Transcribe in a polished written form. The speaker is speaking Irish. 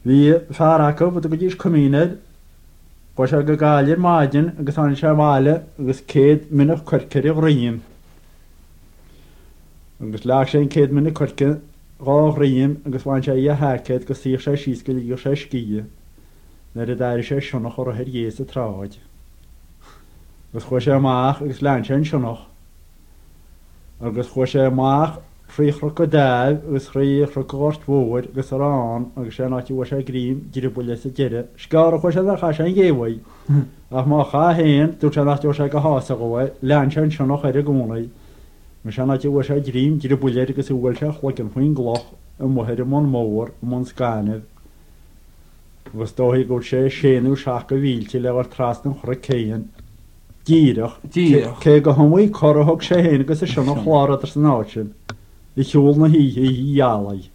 Bhí fearracha bud go dtís cumíad go se go gáilir maidin agus an se bháile agus 100 minic chuirceir riim. Agus leach sé 100 minic chuirce gá riim agus bhain sé heicéad go sí sé síoscail í sé scíe na a dair sé sionach ar a head dhéas a tráid. Agus chu sé amach agus lean sé sionach. Agus chu sé amach fríochra go dáil agus chríochra gáirt bhóid agus arán agus sé náiti bh sé grím dír buile sa deire. Scar chu sé a cha sé ggéhaid. Ach má cha héin dú sé náti sé go hása gohfuil lean sé sionach ar a gúnaid. Me se náti bh sé grím dír buile agus bhfuil se chla an chuoin gloch an muhead am mór am scanad. Agus dóí go sé séanú seach go bhílte le bhar trasna chura céan. Díireach cé go hamhaí chorathg sé héana agus is sena chlára ar san áitin. I siúil na hí dhealaí.